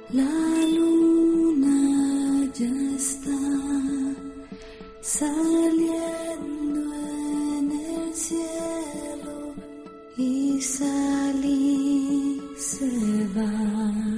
La luna ya está saliendo en el cielo y salí se va.